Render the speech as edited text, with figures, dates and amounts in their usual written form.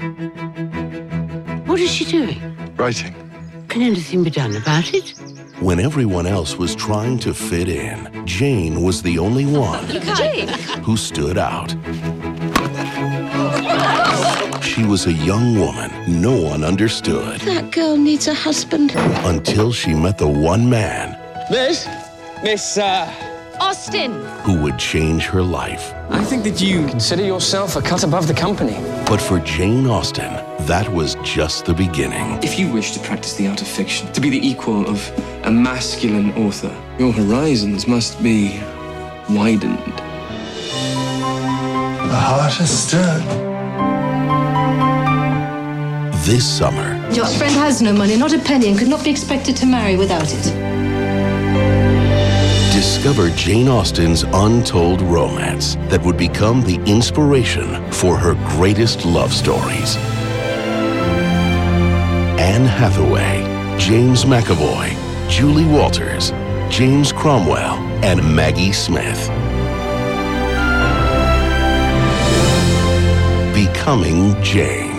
What is she doing? Writing. Can anything be done about it? When everyone else was trying to fit in, Jane was the only one who stood out. She was a young woman no one understood. That girl needs a husband. Until she met the one man Miss Austen! who would change her life. I think that you consider yourself a cut above the company. But for Jane Austen, that was just the beginning. If you wish to practice the art of fiction, to be the equal of a masculine author, your horizons must be widened. The heart has stirred. This summer, Your friend has no money, not a penny, and could not be expected to marry without it. discover Jane Austen's untold romance that would become the inspiration for her greatest love stories. Anne Hathaway, James McAvoy, Julie Walters, James Cromwell, and Maggie Smith. Becoming Jane.